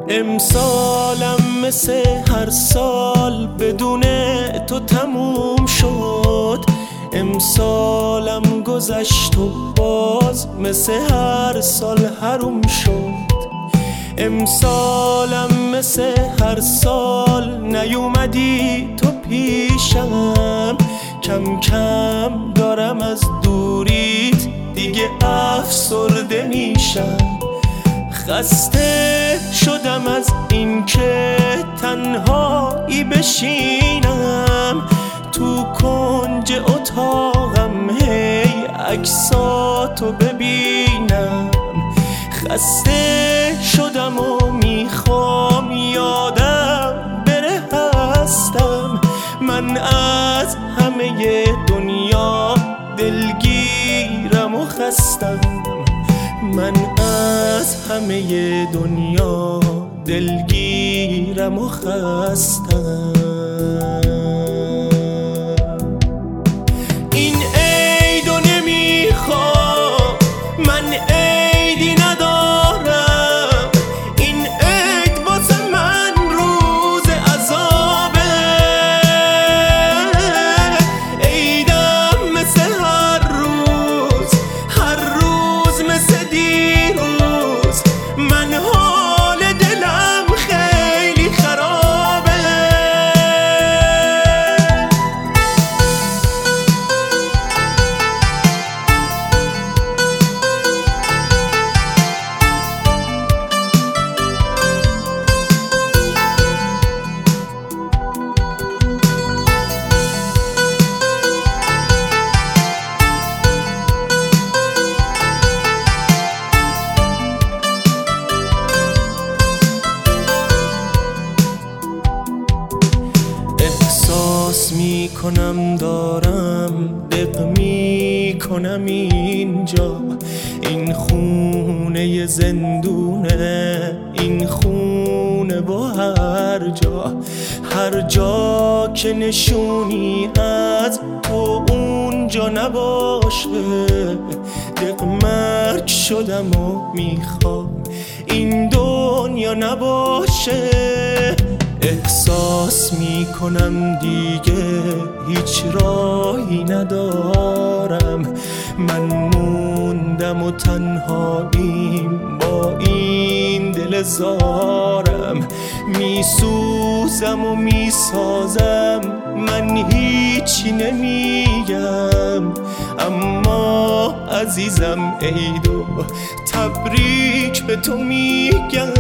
امسالم مثل هر سال بدون تو تموم شد. امسالم گذشت و باز مثل هر سال حروم شد. امسالم مثل هر سال نیومدی تو پیشم. کم کم دارم از دوریت دیگه افسرده میشم. خسته شدم از این که تنهایی بشینم تو کنج اتاقم هی عکساتو ببینم. خسته شدم و میخوام یادم بره هستم. من از همه دنیا دلگیرم و خستم. من از همه دنیا دلگیرم و خستم. این عیدو نمیخوام، من عیدی ندارم. این عید واسه من روز عذابه. عیدم مثل هر روز، هر روز مثل دیروز. من حال دلم خیلی خرابه. احساس میکنم دارم دق میکنم اینجا. این خونه زندونه، این خونه با هر جا. هر جا که نشونی از تو اونجا نباشه. دق مرگ شدم و میخوام این دنیا نباشه. احساس میکنم دیگه هیچ راهی ندارم. من موندم و تنهاییم با این دل زارم. میسوزم و میسازم، من هیچی نمیگم. اما عزیزم عیدو تبریک به تو میگم.